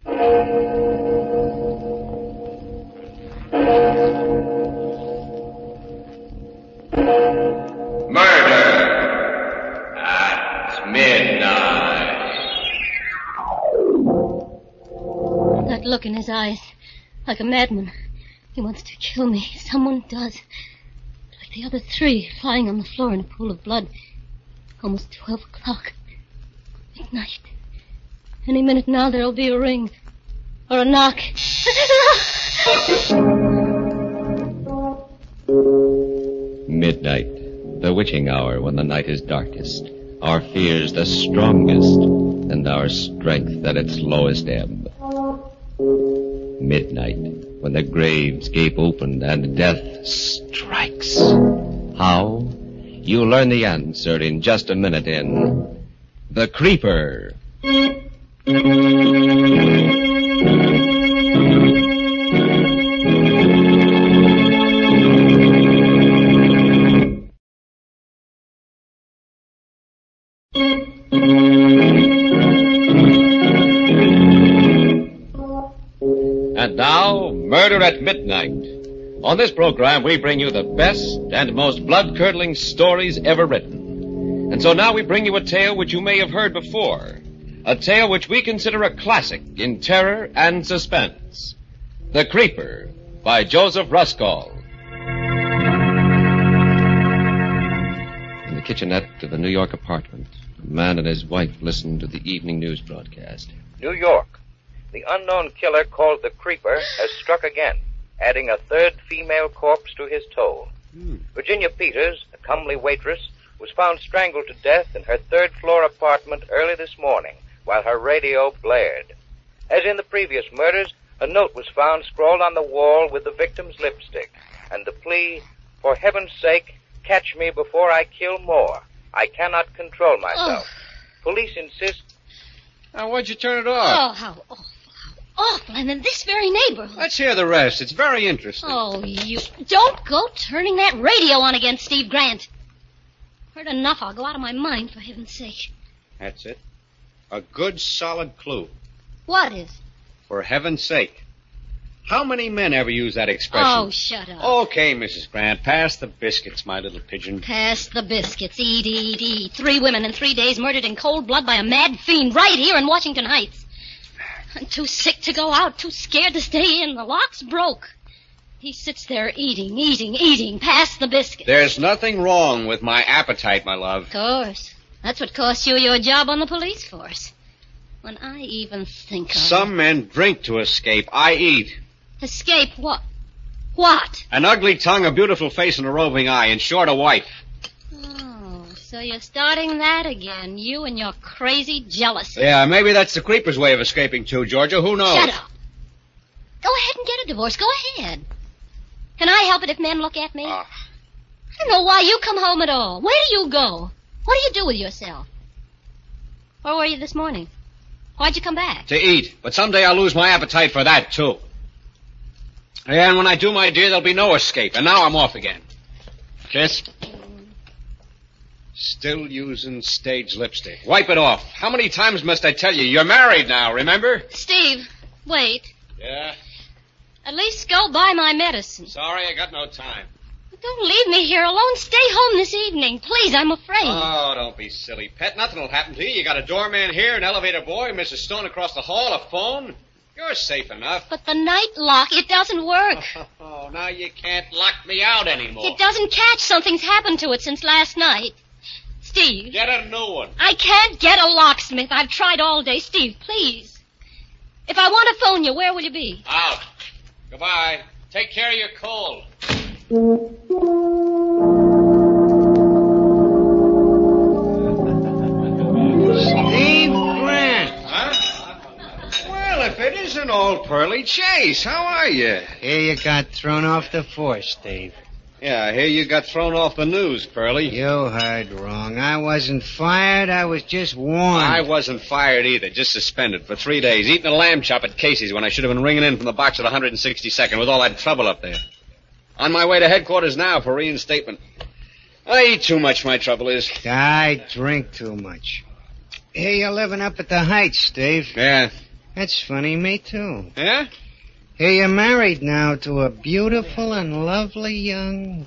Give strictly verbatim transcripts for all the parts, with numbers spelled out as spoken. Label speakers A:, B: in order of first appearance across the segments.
A: Murder at midnight.
B: That look in his eyes, like a madman. He wants to kill me. Someone does. Like the other three, lying on the floor in a pool of blood. Almost twelve o'clock. Midnight. Any minute now there'll be a ring. Or a knock.
C: Midnight. The witching hour when the night is darkest. Our fears the strongest. And our strength at its lowest ebb. Midnight. When the graves gape open and death strikes. How? You'll learn the answer in just a minute in The Creeper. And now, Murder at Midnight. On this program, we bring you the best and most blood-curdling stories ever written. And so now we bring you a tale which you may have heard before. A tale which we consider a classic in terror and suspense. The Creeper, by Joseph Ruskall. In the kitchenette of a New York apartment, a man and his wife listened to the evening news broadcast.
D: New York. The unknown killer called the Creeper has struck again, adding a third female corpse to his toll. Hmm. Virginia Peters, a comely waitress, was found strangled to death in her third-floor apartment early this morning while her radio blared. As in the previous murders, a note was found scrawled on the wall with the victim's lipstick, and the plea, "For heaven's sake, catch me before I kill more. I cannot control myself." Oh. Police insist...
E: Now, why'd you turn it off?
B: Oh, how awful. Awful, and in this very neighborhood.
E: Let's hear the rest. It's very interesting.
B: Oh, you... Don't go turning that radio on again, Steve Grant. Heard enough. I'll go out of my mind, for heaven's sake.
E: That's it. A good, solid clue.
B: What is?
E: For heaven's sake. How many men ever use that expression?
B: Oh, shut up.
E: Okay, Missus Grant. Pass the biscuits, my little pigeon.
B: Pass the biscuits. Eat, eat, eat. Three women in three days murdered in cold blood by a mad fiend right here in Washington Heights. I'm too sick to go out, too scared to stay in. The lock's broke. He sits there eating, eating, eating, past the biscuit.
E: There's nothing wrong with my appetite, my love.
B: Of course. That's what cost you your job on the police force. When I even think of
E: Some
B: it...
E: men drink to escape. I eat.
B: Escape what? What?
E: An ugly tongue, a beautiful face, and a roving eye. In short, a wife.
B: Oh, so you're starting that again. You and your crazy jealousy.
E: Yeah, maybe that's the Creeper's way of escaping, too, Georgia. Who knows?
B: Shut up. Go ahead and get a divorce. Go ahead. Can I help it if men look at me? Uh. I don't know why you come home at all. Where do you go? What do you do with yourself? Where were you this morning? Why'd you come back?
E: To eat. But someday I'll lose my appetite for that, too. And when I do, my dear, there'll be no escape. And now I'm off again. Kiss. Mm. Still using stage lipstick. Wipe it off. How many times must I tell you? You're married now, remember?
B: Steve, wait.
E: Yeah?
B: At least go buy my medicine.
E: Sorry, I got no time.
B: Don't leave me here alone. Stay home this evening. Please, I'm afraid.
E: Oh, don't be silly, pet. Nothing will happen to you. You got a doorman here, an elevator boy, Missus Stone across the hall, a phone. You're safe enough.
B: But the night lock, it doesn't work.
E: Oh, now you can't lock me out anymore.
B: It doesn't catch. Something's happened to it since last night. Steve.
E: Get a new one.
B: I can't get a locksmith. I've tried all day. Steve, please. If I want to phone you, where will you be?
E: Out. Goodbye. Take care of your cold.
F: Steve Grant.
E: Huh? Well, if it isn't old Pearly Chase, how are you?
F: Here you got thrown off the force, Steve.
E: Yeah, I hear you got thrown off the news, Pearly.
F: You heard wrong. I wasn't fired. I was just warned.
E: I wasn't fired either, just suspended for three days, eating a lamb chop at Casey's when I should have been ringing in from the box at one hundred sixty-second with all that trouble up there. On my way to headquarters now for reinstatement. I eat too much, my trouble is.
F: I drink too much. Here you're living up at the Heights, Steve.
E: Yeah.
F: That's funny, me too.
E: Yeah?
F: Here you're married now to a beautiful and lovely young...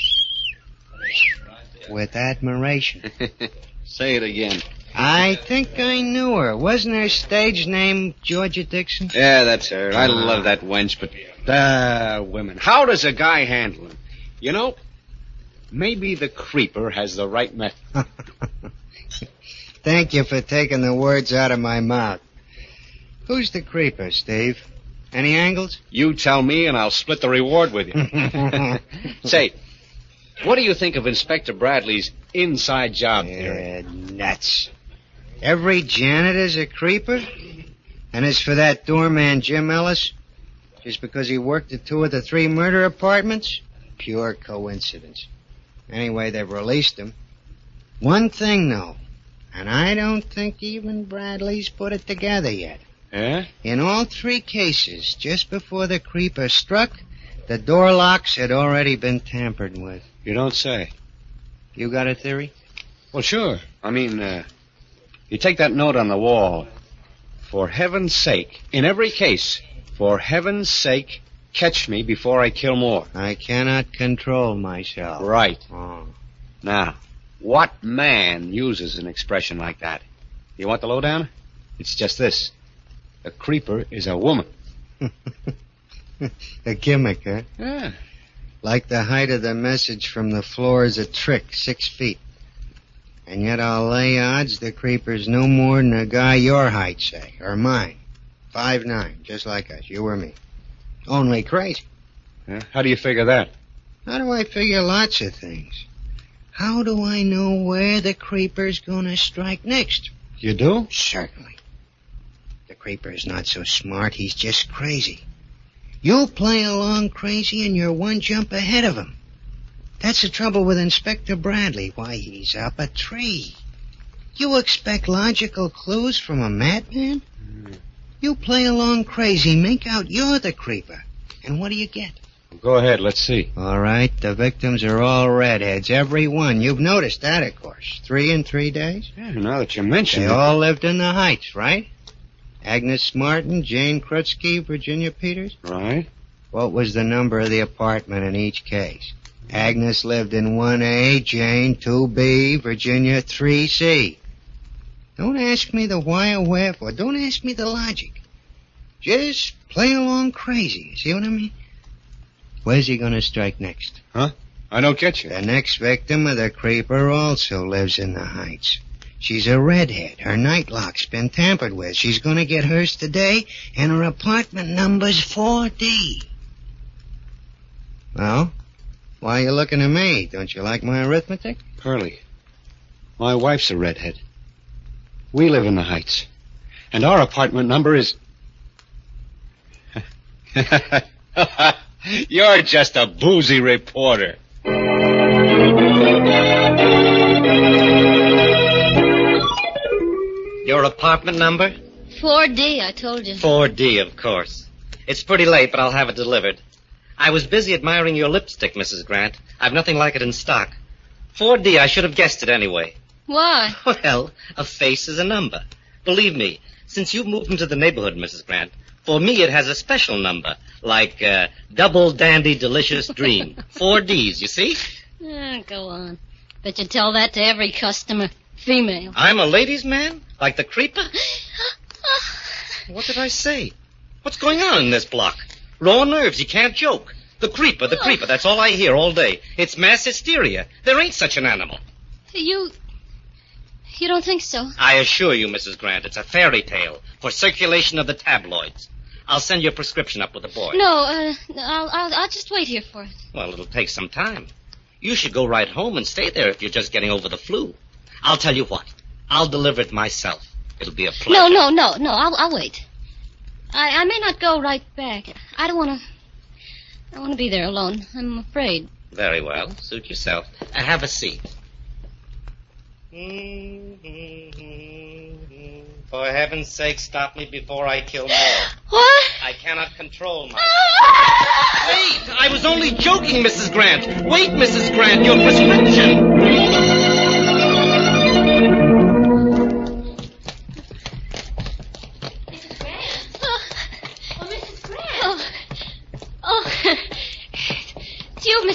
F: with admiration.
E: Say it again.
F: I think I knew her. Wasn't her stage name Georgia Dixon?
E: Yeah, that's her. I love that wench, but... Uh, women. How does a guy handle them? You know, maybe the creeper has the right method.
F: Thank you for taking the words out of my mouth. Who's the creeper, Steve? Any angles?
E: You tell me, and I'll split the reward with you. Say, what do you think of Inspector Bradley's inside job theory?
F: Yeah, nuts. Every janitor's a creeper? And as for that doorman, Jim Ellis, just because he worked at two of the three murder apartments? Pure coincidence. Anyway, they've released him. One thing, though, and I don't think even Bradley's put it together yet.
E: Yeah?
F: In all three cases, just before the creeper struck, the door locks had already been tampered with.
E: You don't say.
F: You got a theory?
E: Well, sure. I mean, uh, you take that note on the wall. For heaven's sake, in every case, for heaven's sake, catch me before I kill more.
F: I cannot control myself.
E: Right.
F: Oh.
E: Now, what man uses an expression like that? You want the lowdown? It's just this. A creeper is a woman.
F: A gimmick, huh?
E: Yeah.
F: Like the height of the message from the floor is a trick, six feet. And yet I'll lay odds the creeper's no more than a guy your height, say, or mine. Five nine, just like us, you or me. Only crazy.
E: Yeah? How do you figure that?
F: How do I figure lots of things? How do I know where the creeper's gonna strike next?
E: You do?
F: Certainly. The creeper's not so smart, he's just crazy. You play along crazy and you're one jump ahead of him. That's the trouble with Inspector Bradley. Why, he's up a tree. You expect logical clues from a madman? Mm. You play along crazy, make out you're the creeper. And what do you get?
E: Well, go ahead, let's see.
F: All right, the victims are all redheads, every one. You've noticed that, of course. Three in three days?
E: Yeah, now that you mention
F: They
E: it.
F: all lived in the Heights, right? Agnes Martin, Jane Krutsky, Virginia Peters?
E: Right.
F: What was the number of the apartment in each case? Agnes lived in one A, Jane two B, Virginia three C. Don't ask me the why or wherefore. Don't ask me the logic. Just play along crazy. See what I mean? Where's he going to strike next?
E: Huh? I don't get you.
F: The next victim of the creeper also lives in the Heights. She's a redhead. Her night lock's been tampered with. She's going to get hers today, and her apartment number's four D. Well, why are you looking at me? Don't you like my arithmetic?
E: Pearlie, my wife's a redhead. We live in the Heights. And our apartment number is... You're just a boozy reporter.
G: Your apartment number?
B: four D, I told you.
G: four D, of course. It's pretty late, but I'll have it delivered. I was busy admiring your lipstick, Missus Grant. I've nothing like it in stock. four D, I should have guessed it anyway.
B: Why?
G: Well, a face is a number. Believe me, since you've moved into the neighborhood, Missus Grant, for me it has a special number, like uh, Double Dandy Delicious Dream. Four Ds, you see?
B: Ah, go on. Bet you tell that to every customer. Female.
G: I'm a ladies' man? Like the creeper? What did I say? What's going on in this block? Raw nerves, you can't joke. The creeper, the creeper, that's all I hear all day. It's mass hysteria. There ain't such an animal.
B: You... You don't think so?
G: I assure you, Missus Grant, it's a fairy tale for circulation of the tabloids. I'll send your prescription up with the boy.
B: No, uh, I'll, I'll, I'll just wait here for it.
G: Well, it'll take some time. You should go right home and stay there if you're just getting over the flu. I'll tell you what. I'll deliver it myself. It'll be a pleasure.
B: No, no, no, no, I'll, I'll wait. I, I may not go right back. I don't want to... I want to be there alone. I'm afraid.
G: Very well. Suit yourself. Uh, have a seat. For heaven's sake, stop me before I kill more.
B: What?
G: I cannot control myself. Wait! I was only joking, Missus Grant. Wait, Missus Grant, your prescription.
B: Missus Grant?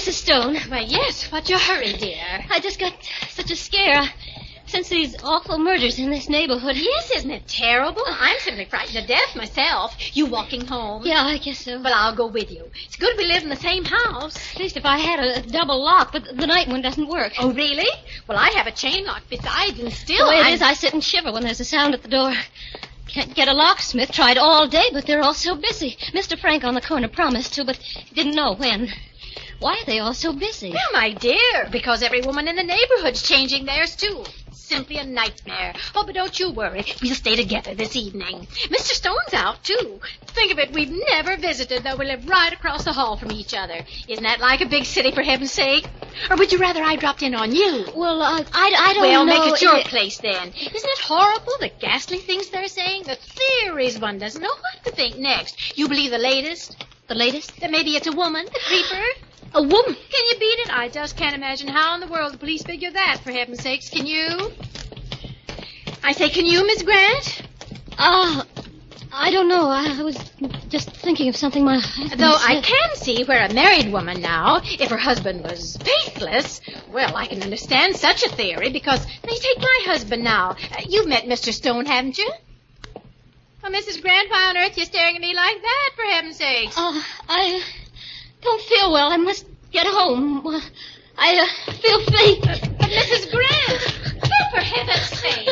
B: Missus Stone.
H: Why, yes. What's your hurry, dear?
B: I just got such a scare since these awful murders in this neighborhood.
H: Yes, isn't it terrible? I'm simply frightened to death myself. You walking home?
B: Yeah, I guess so.
H: Well, I'll go with you. It's good we live in the same house.
B: At least if I had a, a double lock, but the night one doesn't work.
H: Oh, really? Well, I have a chain lock besides, and still
B: The way it
H: I'm...
B: is, I sit and shiver when there's a sound at the door. Can't get a locksmith. Tried all day, but they're all so busy. Mister Frank on the corner promised to, but didn't know when. Why are they all so busy?
H: Well, my dear, because every woman in the neighborhood's changing theirs, too. Simply a nightmare. Oh, but don't you worry. We'll stay together this evening. Mister Stone's out, too. Think of it, we've never visited, though we live right across the hall from each other. Isn't that like a big city, for heaven's sake? Or would you rather I dropped in on you?
B: Well, uh, I, I don't
H: well,
B: know.
H: Well, make it your
B: it...
H: place, then. Isn't it horrible, the ghastly things they're saying? The theories one doesn't know what to think next. You believe the latest?
B: The latest?
H: That maybe it's a woman, the creeper?
B: A woman?
H: Can you beat it? I just can't imagine how in the world the police figure that, for heaven's sakes. Can you? I say, can you, Miss Grant?
B: Ah, uh, I don't know. I was just thinking of something my husband
H: Though
B: said.
H: I can see where a married woman now, if her husband was faithless, well, I can understand such a theory, because they take my husband now. Uh, you've met Mister Stone, haven't you? Well, Missus Grant, why on earth are you staring at me like that, for heaven's sakes?
B: Uh, I don't feel well. I must get home. I uh, feel faint.
H: Uh, but Missus Grant, for heaven's sake.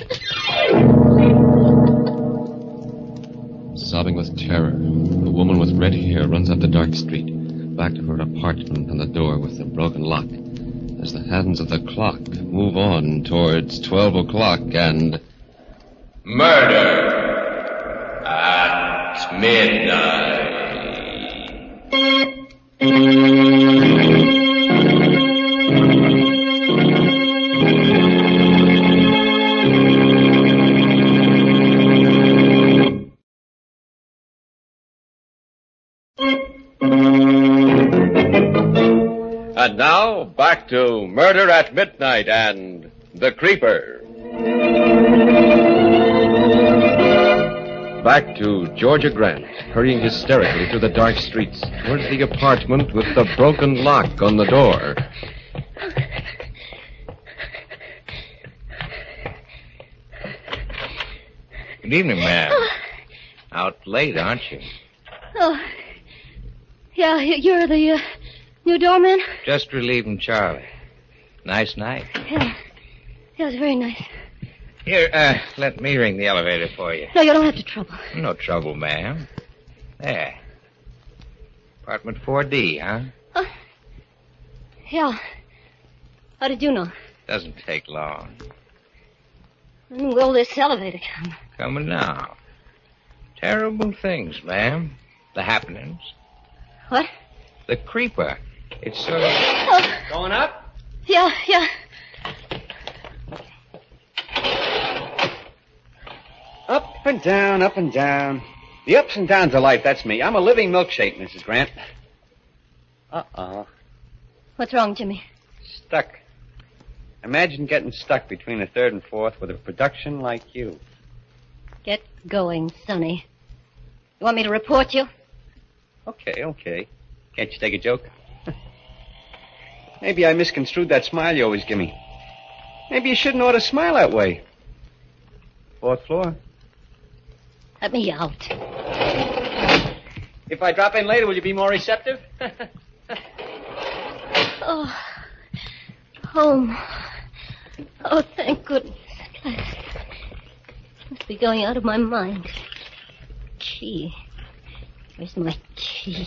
C: Sobbing with terror, the woman with red hair runs up the dark street, back to her apartment and the door with the broken lock. As the hands of the clock move on towards twelve o'clock and...
A: Murder at midnight.
C: And now, back to Murder at Midnight and The Creeper. Back to Georgia Grant, hurrying hysterically through the dark streets towards the apartment with the broken lock on the door.
D: Good evening, ma'am. Out late, aren't you?
B: Oh, yeah, you're the uh, new doorman?
D: Just relieving Charlie. Nice night.
B: Yeah, yeah, it was very nice.
D: Here, uh, let me ring the elevator for you.
B: No, you don't have to trouble.
D: No trouble, ma'am. There. Apartment four D, huh?
B: Oh, yeah. How did you know?
D: Doesn't take long.
B: When will this elevator come?
D: Coming now. Terrible things, ma'am. The happenings.
B: What?
D: The creeper. It's sort of...
B: Oh.
E: Going up?
B: Yeah, yeah.
E: Up and down, up and down. The ups and downs of life, that's me. I'm a living milkshake, Missus Grant. Uh-oh.
B: What's wrong, Jimmy?
E: Stuck. Imagine getting stuck between a third and fourth with a production like you.
B: Get going, Sonny. You want me to report you?
E: Okay, okay. Can't you take a joke? Maybe I misconstrued that smile you always give me. Maybe you shouldn't ought to smile that way. Fourth floor.
B: Let me out.
E: If I drop in later, will you be more receptive?
B: Oh, home. Oh, thank goodness. At last. Must be going out of my mind. Key. Where's my key?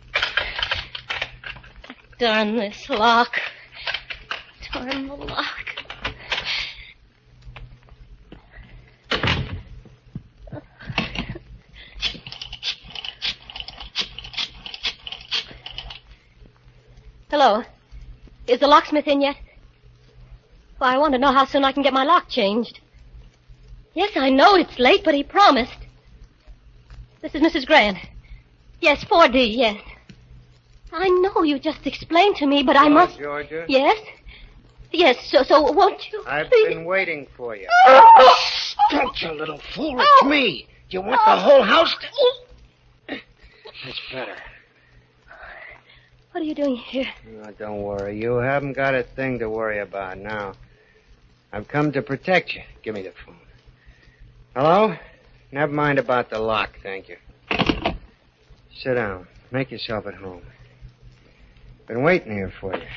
B: Darn this lock. Darn the lock. Hello. Is the locksmith in yet? Well, I want to know how soon I can get my lock changed. Yes, I know it's late, but he promised. This is Missus Grant. Yes, four D, yes. I know you just explained to me, but I must...
D: Georgia?
B: Yes? Yes, so so won't you...
D: I've
B: please?
D: been waiting for you.
F: Don't, you little fool. It's me. Do you want the whole house to... That's better.
B: What are you doing here?
F: Oh, don't worry. You haven't got a thing to worry about now. I've come to protect you. Give me the phone. Hello? Never mind about the lock, thank you. Sit down. Make yourself at home. Been waiting here for you.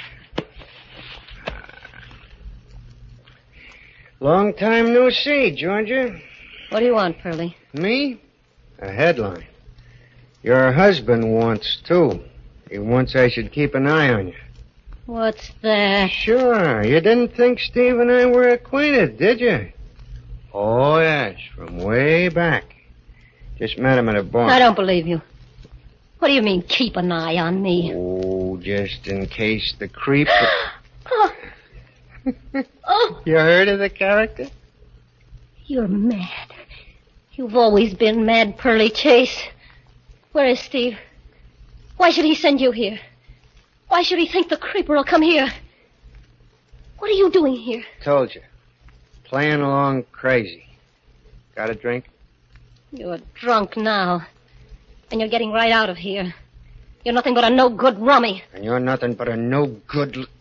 F: Long time no see, Georgia.
B: What do you want, Pearlie?
F: Me? A headline. Your husband wants, too. He wants I should keep an eye on you.
B: What's that?
F: Sure. You didn't think Steve and I were acquainted, did you? Oh, yes. From way back. Just met him at a bar.
B: I don't believe you. What do you mean, keep an eye on me?
F: Oh, just in case the creep...
B: Oh. Oh.
F: You heard of the character?
B: You're mad. You've always been mad, Pearlie Chase. Where is Steve? Why should he send you here? Why should he think the creeper will come here? What are you doing here?
F: Told you. Playing along crazy. Got a drink?
B: You're drunk now. And you're getting right out of here. You're nothing but a no-good rummy.
F: And you're nothing but a no-good... L-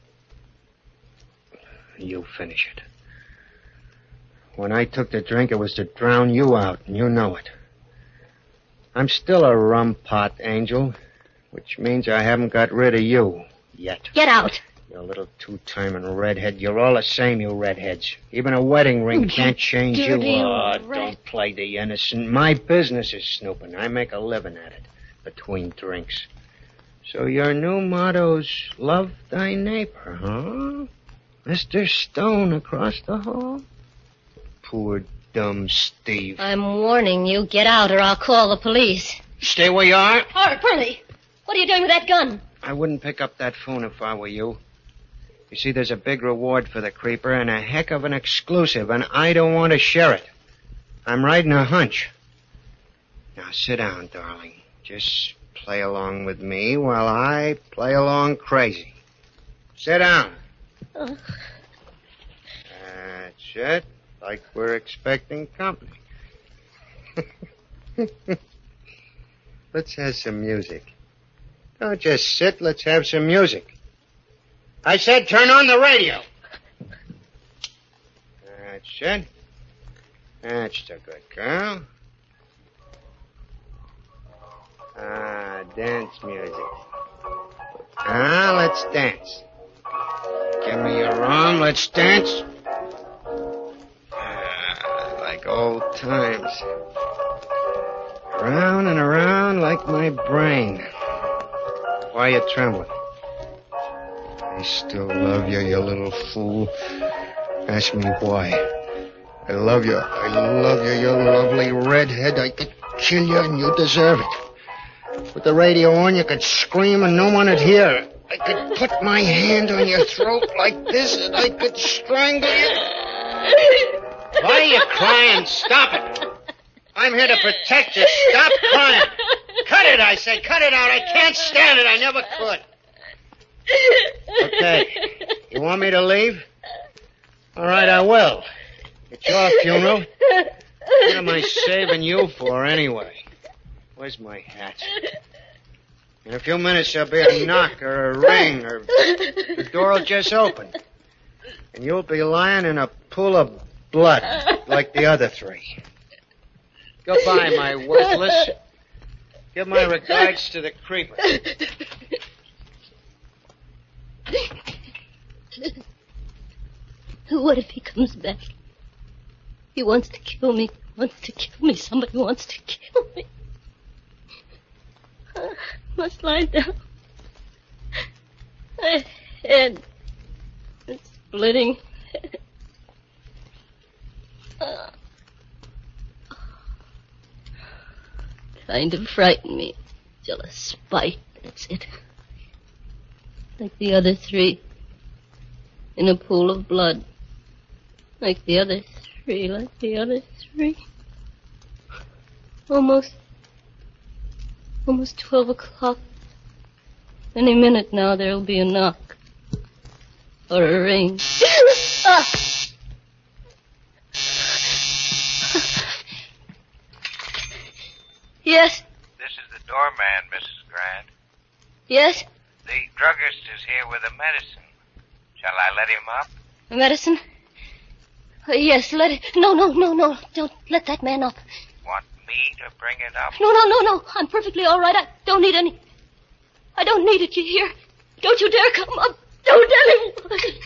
F: you finish it. When I took the drink, it was to drown you out, and you know it. I'm still a rum pot, Angel, which means I haven't got rid of you yet.
B: Get out.
F: You little two-timing redhead. You're all the same, you redheads. Even a wedding ring can't change you. Oh, don't play the innocent. My business is snooping. I make a living at it between drinks. So your new motto's love thy neighbor, huh? Mister Stone across the hall? Poor dumb Steve.
B: I'm warning you. Get out or I'll call the police.
F: Stay where you are.
B: All right, Pearlie. What are you doing with that gun?
F: I wouldn't pick up that phone if I were you. You see, there's a big reward for the creeper and a heck of an exclusive, and I don't want to share it. I'm riding a hunch. Now, sit down, darling. Just play along with me while I play along crazy. Sit down.
B: Oh.
F: That's it. Like we're expecting company. Let's have some music. Don't just sit. Let's have some music. I said turn on the radio. That's it. That's a good girl. Ah, dance music. Ah, let's dance. Give me your arm. Let's dance. Ah, like old times. Around and around like my brain. Why are you trembling? I still love you, you little fool. Ask me why. I love you. I love you, you lovely redhead. I could kill you and you deserve it. With the radio on, you could scream and no one would hear. I could put my hand on your throat like this and I could strangle you. Why are you crying? Stop it. I'm here to protect you. Stop crying. Cut it, I say. Cut it out. I can't stand it. I never could. Okay. You want me to leave? All right, I will. It's your funeral. What am I saving you for anyway? Where's my hat? In a few minutes there'll be a knock or a ring or the door will just open. And you'll be lying in a pool of blood like the other three. Goodbye, my worthless. Give my regards to the creeper.
B: What if he comes back? He wants to kill me. He wants to kill me. Somebody wants to kill me. I must lie down. My head is splitting. Uh, kind of frightened me. Jealous spite, that's it. Like the other three. In a pool of blood. Like the other three, like the other three. Almost, almost twelve o'clock. Any minute now there'll be a knock. Or a ring. Ah! Yes?
D: This is the doorman, Missus Grant.
B: Yes?
D: The druggist is here with a medicine. Shall I let him up?
B: Medicine? Uh, yes, let it... No, no, no, no. Don't let that man up.
D: Want me to bring it up?
B: No, no, no, no. I'm perfectly all right. I don't need any... I don't need it, you hear? Don't you dare come up. Don't tell him.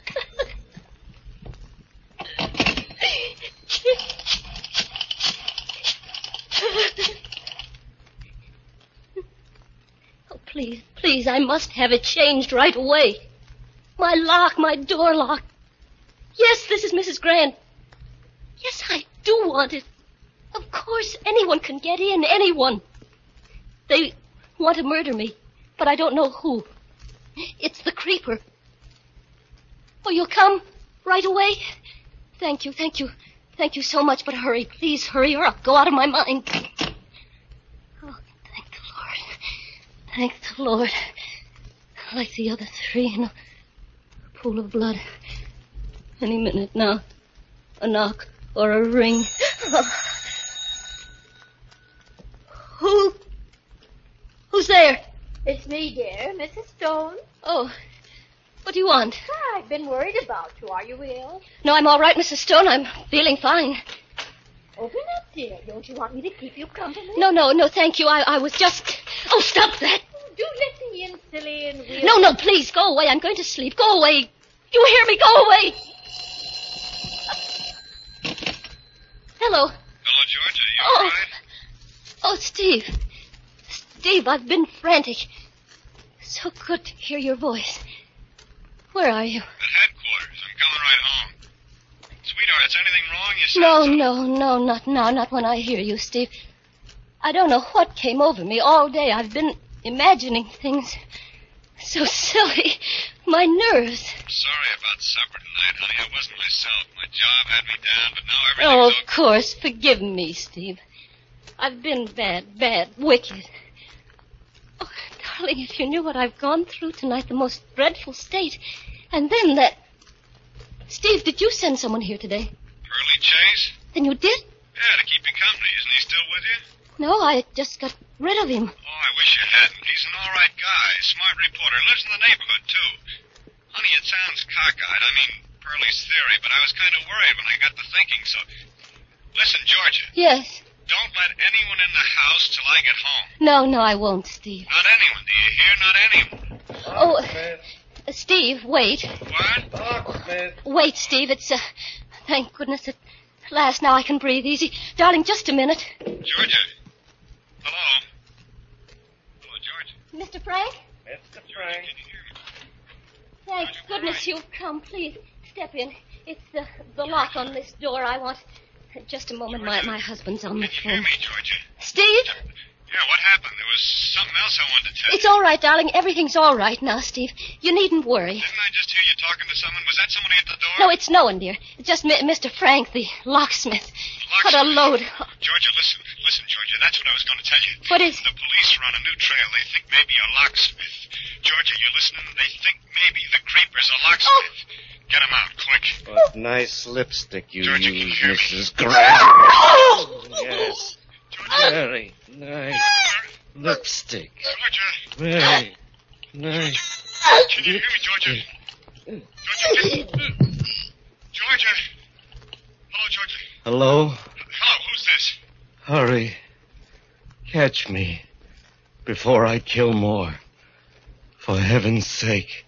B: Oh, please, please, I must have it changed right away. My lock, my door lock. Yes, this is Missus Grant. Yes, I do want it. Of course, anyone can get in, anyone. They want to murder me, but I don't know who. It's the creeper. Oh, you'll come right away? Thank you, thank you. Thank you so much, but hurry, please hurry, or I'll go out of my mind. Oh, thank the Lord. Thank the Lord. Like the other three in a pool of blood. Any minute now. A knock or a ring. Oh. Who? Who's there?
H: It's me, dear, Missus Stone.
B: Oh, what do you want?
H: I've been worried about you. Are you ill?
B: No, I'm all right, Missus Stone. I'm feeling fine.
H: Open up, dear. Don't you want me to keep you company?
B: No, no, no, thank you. I, I was just... Oh, stop that.
H: Oh, do let me in, silly, and we'll...
B: No, no, please, go away. I'm going to sleep. Go away. You hear me? Go away. Hello.
I: Hello, Georgia. You
B: Oh.
I: all right?
B: Oh, Steve. Steve, I've been frantic. So good to hear your voice. Where are you?
I: At headquarters. I'm coming right home. Sweetheart, is anything wrong? You said
B: No,
I: so.
B: no, no, not now, not when I hear you, Steve. I don't know what came over me all day. I've been imagining things so silly. My nerves.
I: I'm sorry about supper tonight, honey. I wasn't myself. My job had me down, but now
B: Oh,
I: everything's
B: of course. Forgive me, Steve. I've been bad, bad, wicked. Oh, darling, if you knew what I've gone through tonight, the most dreadful state. And then that... Steve, did you send someone here today?
I: Pearly Chase?
B: Then you did?
I: Yeah, to keep you company. Isn't he still with you?
B: No, I just got rid of him.
I: Oh, I wish you hadn't. He's an all right guy. Smart reporter. Lives in the neighborhood, too. Honey, it sounds cockeyed. I mean, Pearlie's theory, but I was kind of worried when I got to thinking, so... Listen, Georgia.
B: Yes.
I: Don't let anyone in the house till I get home.
B: No, no, I won't, Steve.
I: Not anyone, do you hear? Not anyone.
B: Oh, uh, Steve, wait.
I: What?
A: Locksmith.
B: Wait, Steve. It's, uh, thank goodness at last now I can breathe easy. Darling, just a minute.
I: Georgia. Hello. Hello, Georgia.
B: Mister Frank?
A: Mister
I: Georgia,
A: Frank.
I: can you hear me?
B: Thank
I: Georgia,
B: goodness
I: Frank.
B: you've come. Please, step in. It's the, the lock on this door. I want... Just a moment. My, my husband's on the
I: Can you hear
B: phone.
I: me, Georgia?
B: Steve?
I: Yeah, what happened? There was something else I wanted to tell
B: It's
I: you.
B: all right, darling. Everything's all right now, Steve. You needn't worry.
I: Didn't I just hear you talking to someone? Was that somebody at the door?
B: No, it's no one, dear. It's just Mi- Mister Frank, the locksmith. What a load.
I: Georgia, listen. Listen, Georgia. That's what I was going to tell you.
B: What is...
I: The police are on a new trail. They think maybe a locksmith. Georgia, you're listening? They think maybe the creeper's a locksmith. Get him out, quick.
J: What nice lipstick you
I: Georgia, can you
J: use,
I: hear me?
J: Missus Grant. Yes. Very nice lipstick.
I: Georgia.
J: Very nice.
I: Can you hear me, Georgia? Georgia, can... Georgia. Hello, Georgia.
J: Hello?
I: Hello, who's this?
J: Hurry. Catch me before I kill more. For heaven's sake.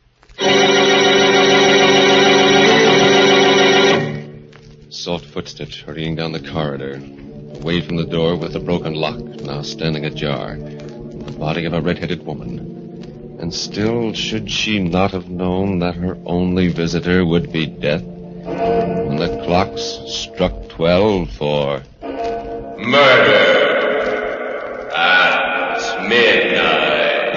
C: Soft footsteps hurrying down the corridor. Away from the door with the broken lock, now standing ajar. The body of a red-headed woman. And still, should she not have known that her only visitor would be death? When the clocks struck twelve for...
A: Murder at midnight.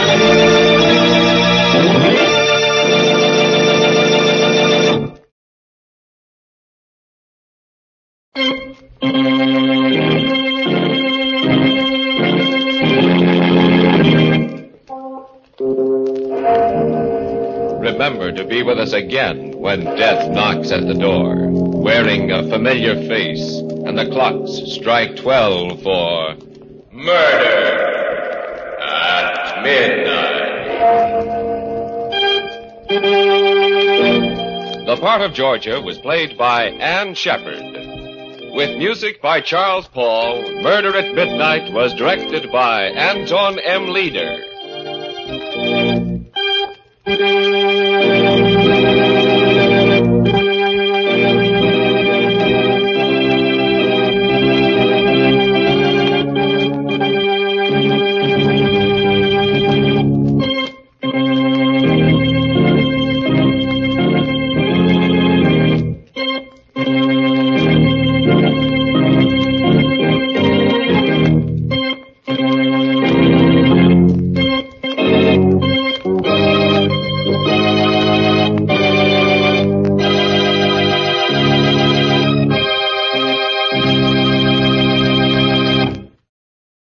C: Remember to be with us again when death knocks at the door, wearing a familiar face, and the clocks strike twelve for...
A: Murder at midnight.
C: Heart of Georgia was played by Ann Shepard. With music by Charles Paul, Murder at Midnight was directed by Anton M. Leader.